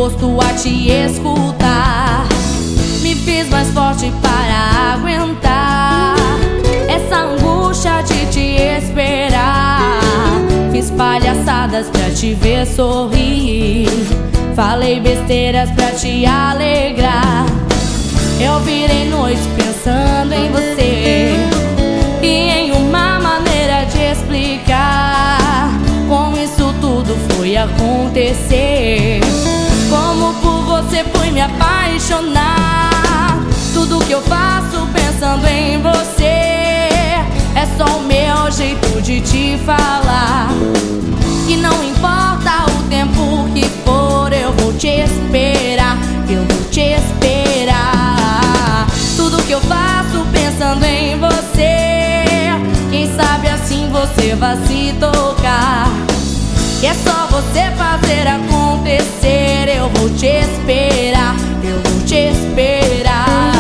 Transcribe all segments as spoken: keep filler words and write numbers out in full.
disposto a te escutar. Me fiz mais forte para aguentar essa angústia de te esperar. Fiz palhaçadas pra te ver sorrir, falei besteiras pra te alegrar. Eu virei noite pensando em você e em uma maneira de explicar como isso tudo foi acontecer. Como por você fui me apaixonar. Tudo que eu faço pensando em você é só o meu jeito de te falar que não importa o tempo que for, eu vou te esperar, eu vou te esperar. Tudo que eu faço pensando em você, quem sabe assim você vai se tocar que é só você fazer acontecer. Eu vou te esperar, eu vou te esperar.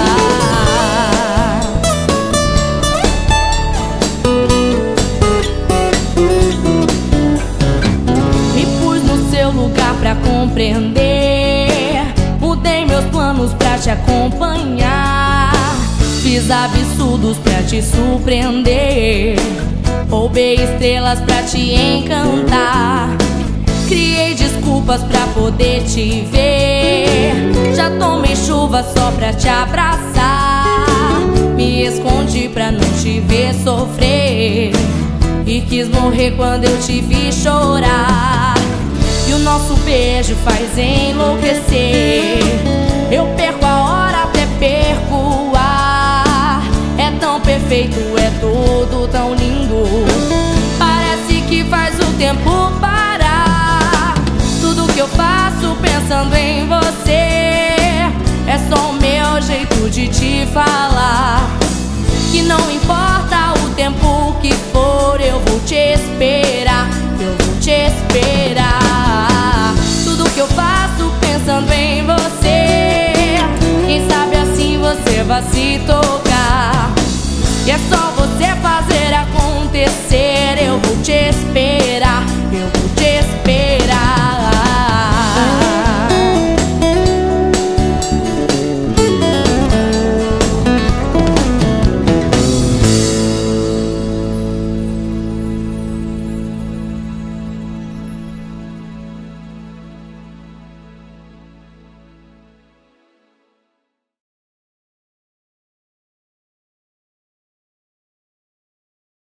Me pus no seu lugar pra compreender, mudei meus planos pra te acompanhar, fiz absurdos pra te surpreender, roubei estrelas pra te encantar, criei desculpas pra poder te ver, já tomei chuva só pra te abraçar, me escondi pra não te ver sofrer e quis morrer quando eu te vi chorar. E o nosso beijo faz enlouquecer, eu perco a hora até perco o ar. É tão perfeito, é tudo tão lindo, parece que faz o tempo parar. Tudo que eu faço pensando em você é só o meu jeito de te falar que não importa o tempo que for, eu vou te esperar, eu vou te esperar. Tudo que eu faço pensando em você, quem sabe assim você vai se tornar